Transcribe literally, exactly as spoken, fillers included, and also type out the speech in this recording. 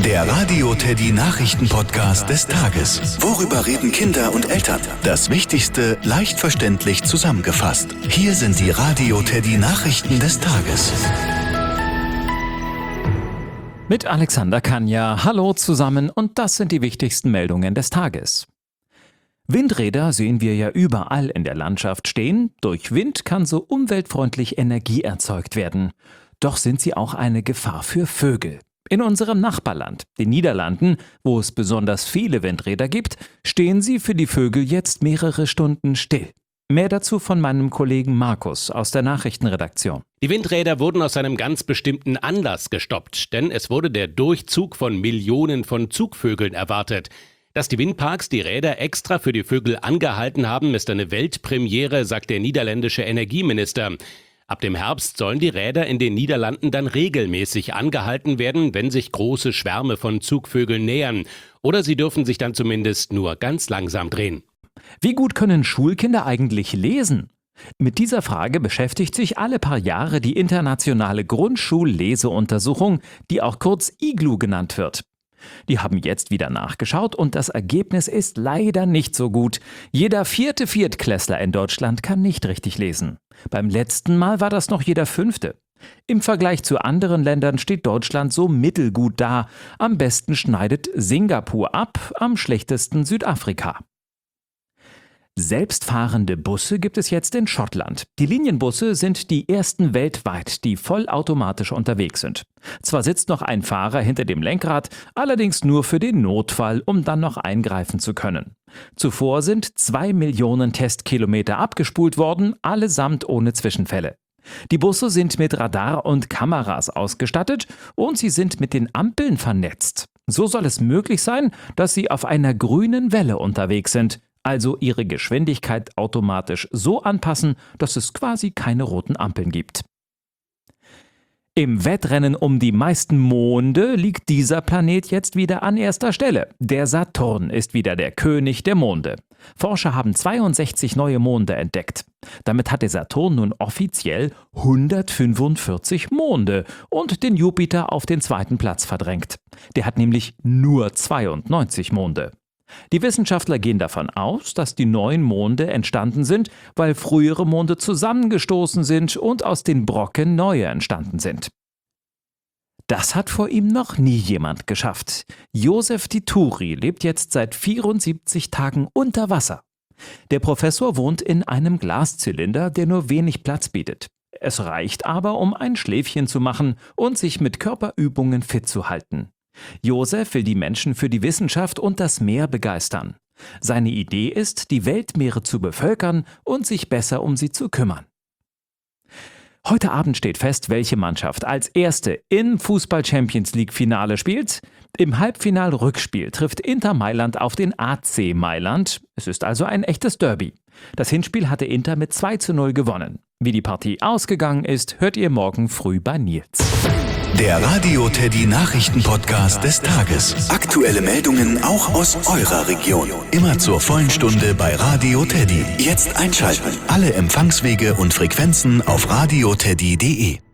Der Radio Teddy Nachrichten-Podcast des Tages. Worüber reden Kinder und Eltern? Das Wichtigste leicht verständlich zusammengefasst. Hier sind die Radio Teddy Nachrichten des Tages. Mit Alexander Kania. Hallo zusammen und das sind die wichtigsten Meldungen des Tages. Windräder sehen wir ja überall in der Landschaft stehen. Durch Wind kann so umweltfreundlich Energie erzeugt werden. Doch sind sie auch eine Gefahr für Vögel. In unserem Nachbarland, den Niederlanden, wo es besonders viele Windräder gibt, stehen sie für die Vögel jetzt mehrere Stunden still. Mehr dazu von meinem Kollegen Markus aus der Nachrichtenredaktion. Die Windräder wurden aus einem ganz bestimmten Anlass gestoppt, denn es wurde der Durchzug von Millionen von Zugvögeln erwartet. Dass die Windparks die Räder extra für die Vögel angehalten haben, ist eine Weltpremiere, sagt der niederländische Energieminister. Ab dem Herbst sollen die Räder in den Niederlanden dann regelmäßig angehalten werden, wenn sich große Schwärme von Zugvögeln nähern. Oder sie dürfen sich dann zumindest nur ganz langsam drehen. Wie gut können Schulkinder eigentlich lesen? Mit dieser Frage beschäftigt sich alle paar Jahre die internationale Grundschulleseuntersuchung, die auch kurz I G L U genannt wird. Die haben jetzt wieder nachgeschaut und das Ergebnis ist leider nicht so gut. Jeder vierte Viertklässler in Deutschland kann nicht richtig lesen. Beim letzten Mal war das noch jeder fünfte. Im Vergleich zu anderen Ländern steht Deutschland so mittelgut da. Am besten schneidet Singapur ab, am schlechtesten Südafrika. Selbstfahrende Busse gibt es jetzt in Schottland. Die Linienbusse sind die ersten weltweit, die vollautomatisch unterwegs sind. Zwar sitzt noch ein Fahrer hinter dem Lenkrad, allerdings nur für den Notfall, um dann noch eingreifen zu können. Zuvor sind zwei Millionen Testkilometer abgespult worden, allesamt ohne Zwischenfälle. Die Busse sind mit Radar und Kameras ausgestattet und sie sind mit den Ampeln vernetzt. So soll es möglich sein, dass sie auf einer grünen Welle unterwegs sind. Also ihre Geschwindigkeit automatisch so anpassen, dass es quasi keine roten Ampeln gibt. Im Wettrennen um die meisten Monde liegt dieser Planet jetzt wieder an erster Stelle. Der Saturn ist wieder der König der Monde. Forscher haben zweiundsechzig neue Monde entdeckt. Damit hat der Saturn nun offiziell hundertfünfundvierzig Monde und den Jupiter auf den zweiten Platz verdrängt. Der hat nämlich nur zweiundneunzig Monde. Die Wissenschaftler gehen davon aus, dass die neuen Monde entstanden sind, weil frühere Monde zusammengestoßen sind und aus den Brocken neue entstanden sind. Das hat vor ihm noch nie jemand geschafft. Josef Tituri lebt jetzt seit vierundsiebzig Tagen unter Wasser. Der Professor wohnt in einem Glaszylinder, der nur wenig Platz bietet. Es reicht aber, um ein Schläfchen zu machen und sich mit Körperübungen fit zu halten. Josef will die Menschen für die Wissenschaft und das Meer begeistern. Seine Idee ist, die Weltmeere zu bevölkern und sich besser um sie zu kümmern. Heute Abend steht fest, welche Mannschaft als erste im Fußball-Champions-League-Finale spielt. Im Halbfinal-Rückspiel trifft Inter Mailand auf den A C Mailand. Es ist also ein echtes Derby. Das Hinspiel hatte Inter mit zwei zu null gewonnen. Wie die Partie ausgegangen ist, hört ihr morgen früh bei Nils. Der Radio Teddy Nachrichten-Podcast des Tages. Aktuelle Meldungen auch aus eurer Region. Immer zur vollen Stunde bei Radio Teddy. Jetzt einschalten. Alle Empfangswege und Frequenzen auf radioteddy punkt de.